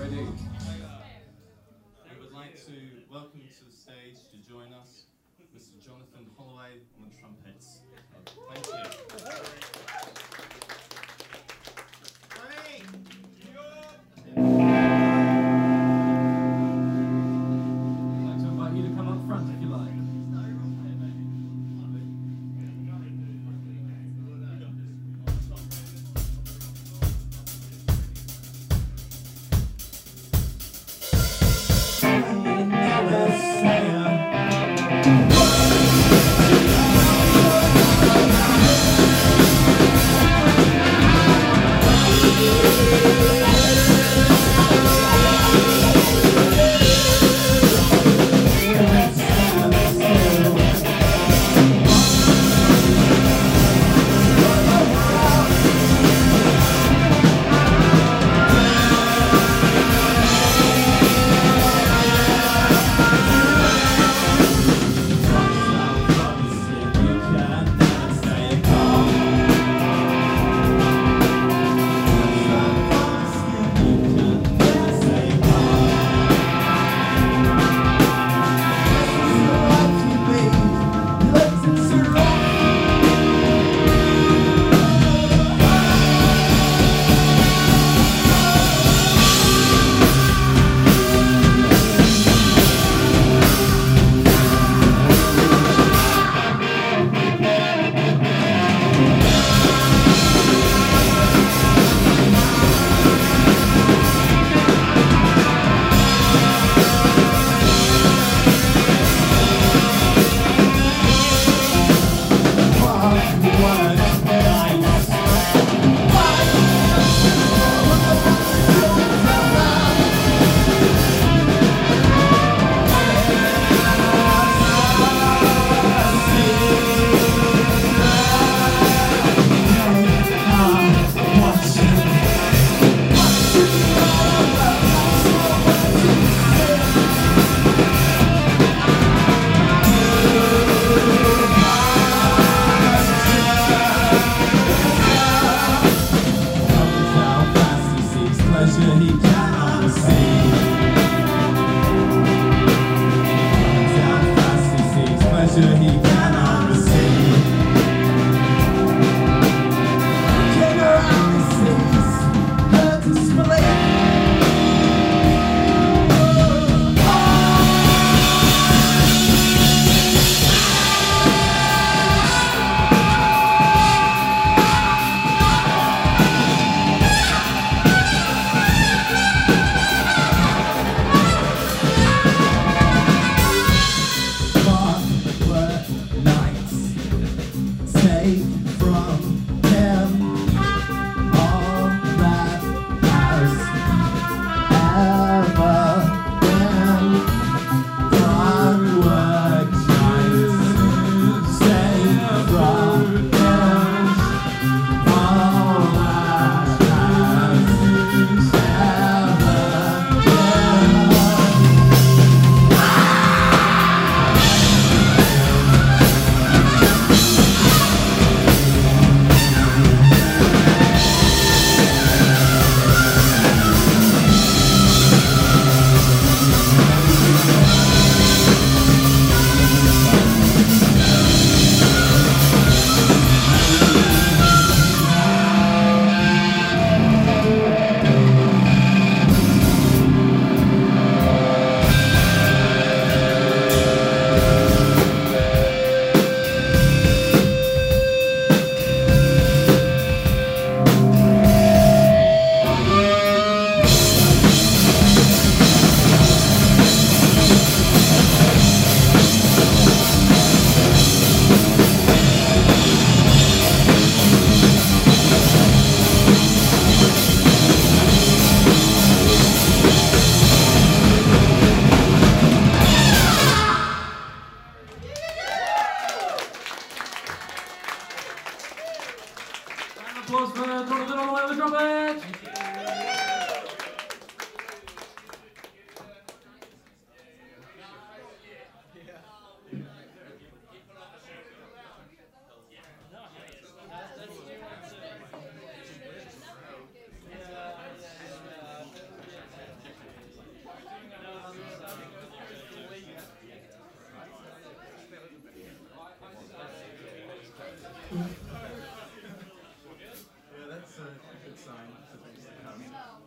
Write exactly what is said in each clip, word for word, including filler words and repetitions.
Ready? We would like to welcome to the stage to join us Mister Jonathan Holloway on the trumpets. Thank you. I'd like to invite you to come up front if you like. Yeah, that's a good sign for things to come.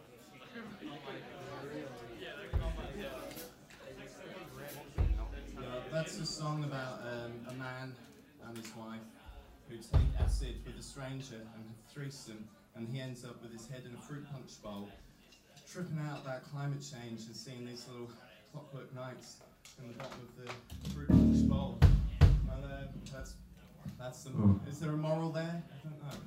Yeah, that's a song about um, a man and his wife who take acid with a stranger and have threesome, and he ends up with his head in a fruit punch bowl, tripping out about climate change and seeing these little clockwork knights in the bottom of the fruit punch bowl. And uh, that's that's the. Oh. Is there a moral there? I don't know.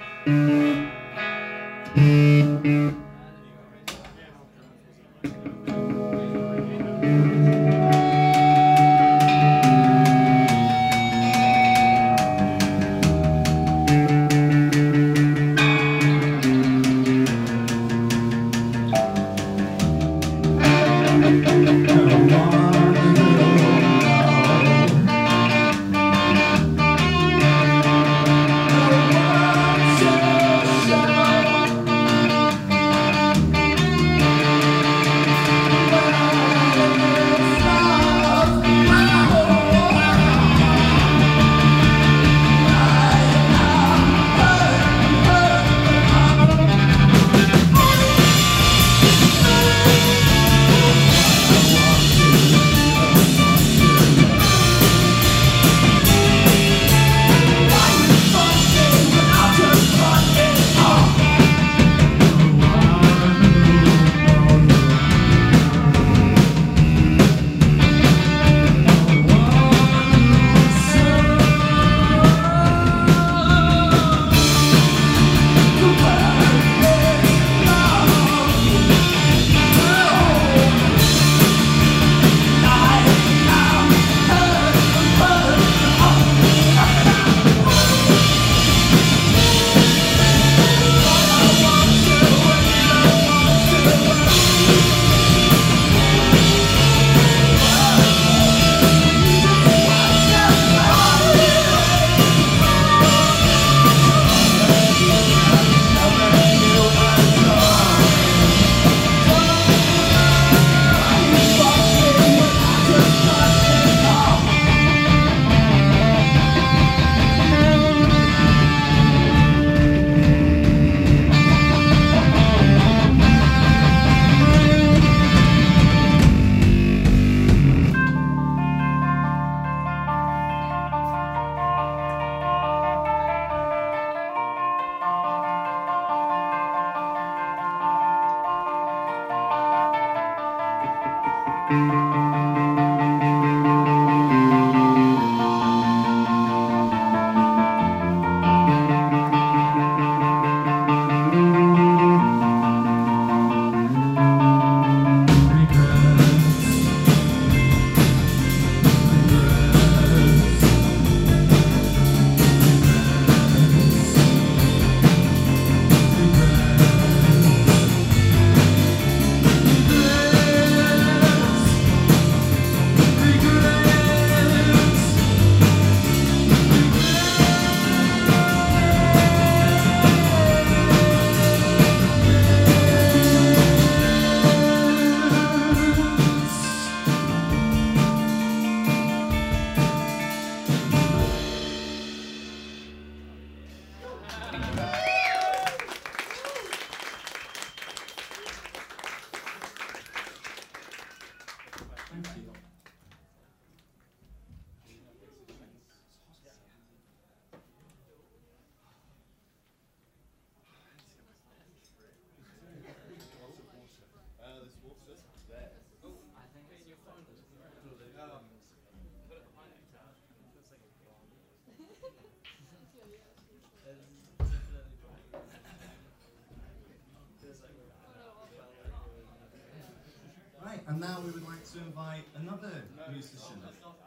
Right, and now we would like to invite another musician.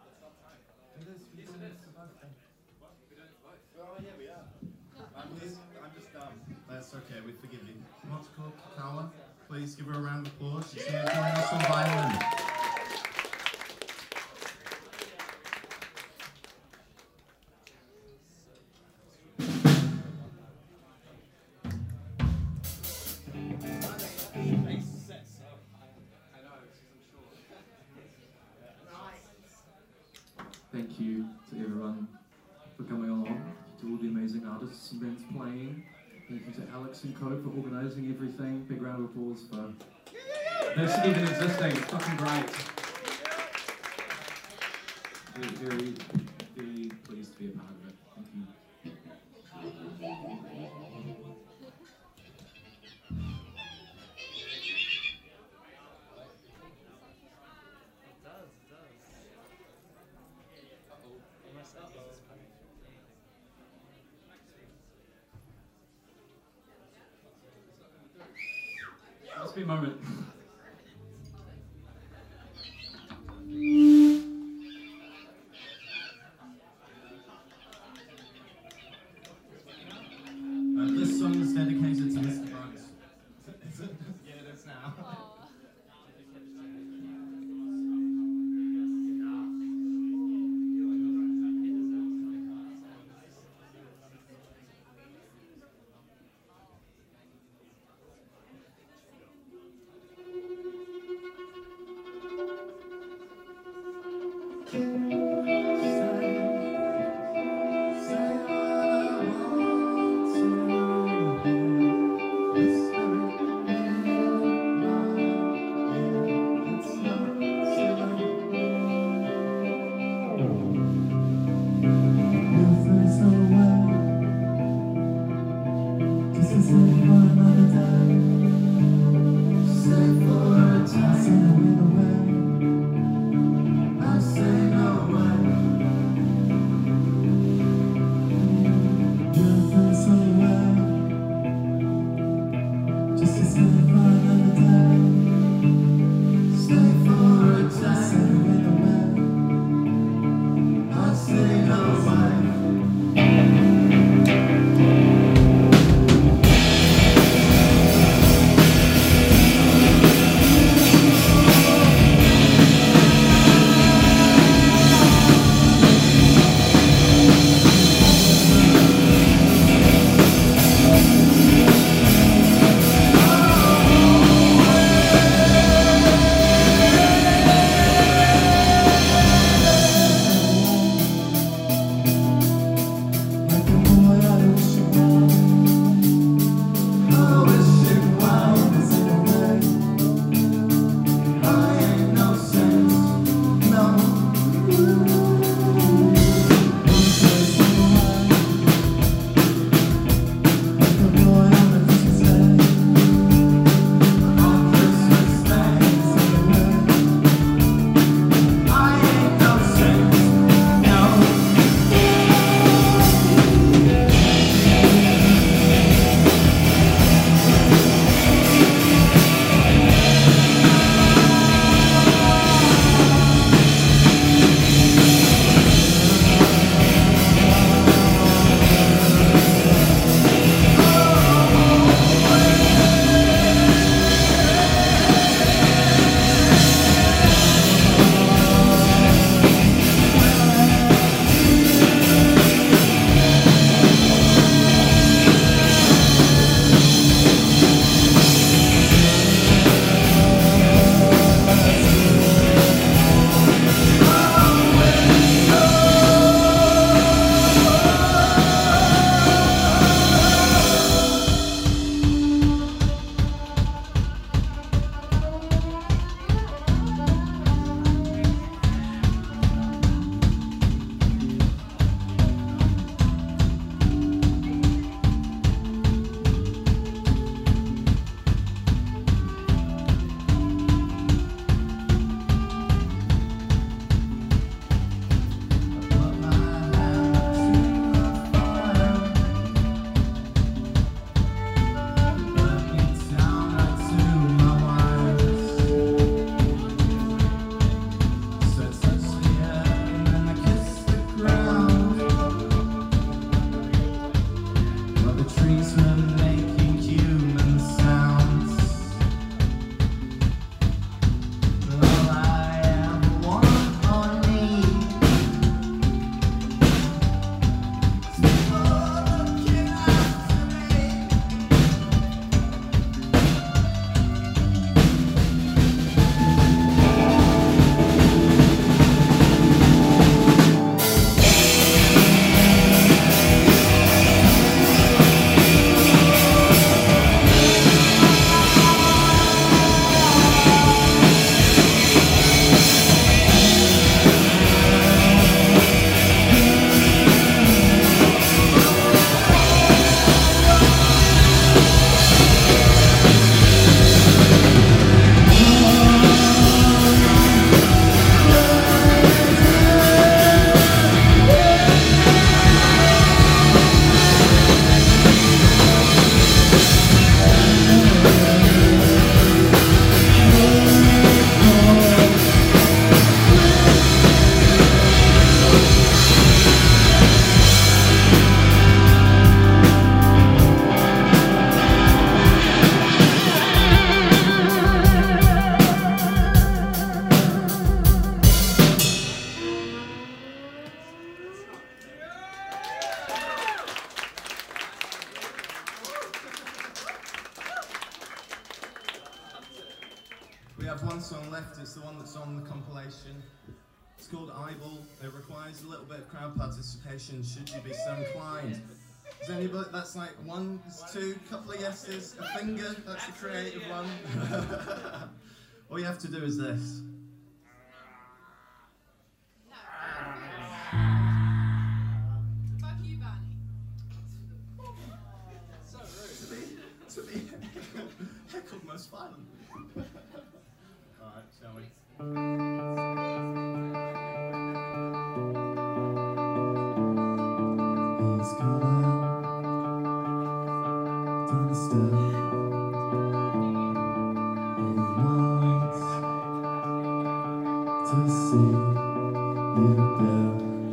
It is, we don't have to vote then. Oh, yeah, we are. I'm just, I'm just dumb. That's okay, we forgive you. Motoko Kakawa, please give her a round of applause. She's going to join us on violin. Thank you to everyone for coming along, to all the artists and bands playing. Thank you to Alex and Co for organising everything. Big round of applause for this even existing. It's fucking great. Very, very, very pleased to be a part of it. Thank you. Must be a moment. Uh, this song is dedicated to Mister Bugs. Is it? Yeah, it is now. have one song left, it's the one that's on the compilation. It's called Eyeball. It requires a little bit of crowd participation, should you be so inclined. Is anybody, that's like one, two, couple of yeses, a finger, that's a creative one. All you have to do is this. Fuck you, Barney. So rude. To be, to be heckled most violent. Alright, shall we? He's come out, done a step, and he wants to see you there.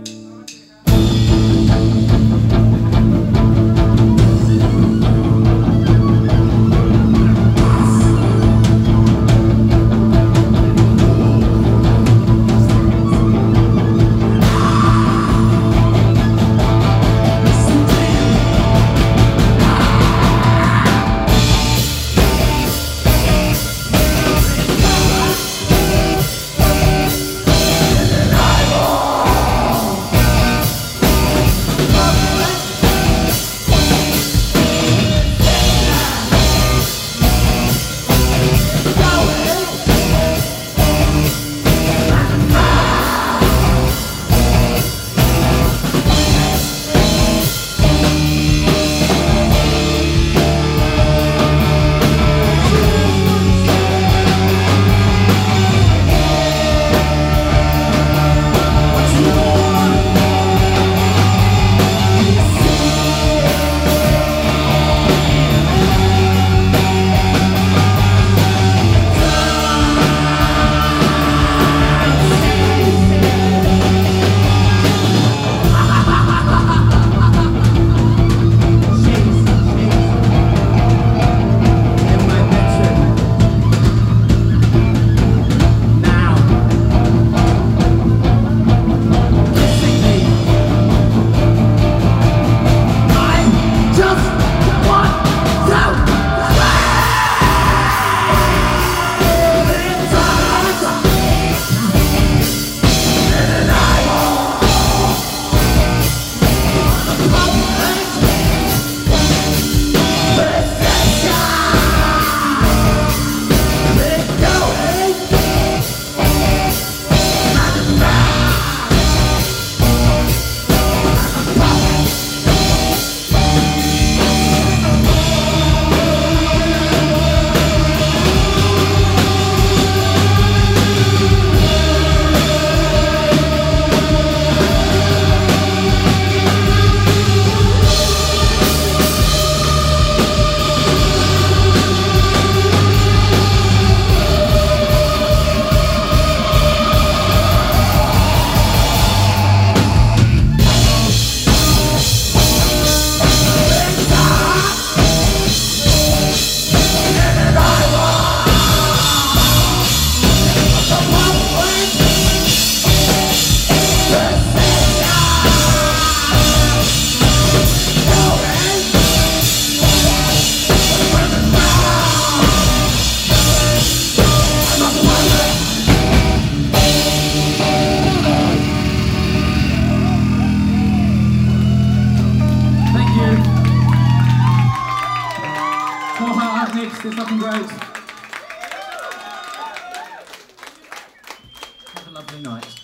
It's fucking great. Have a lovely night.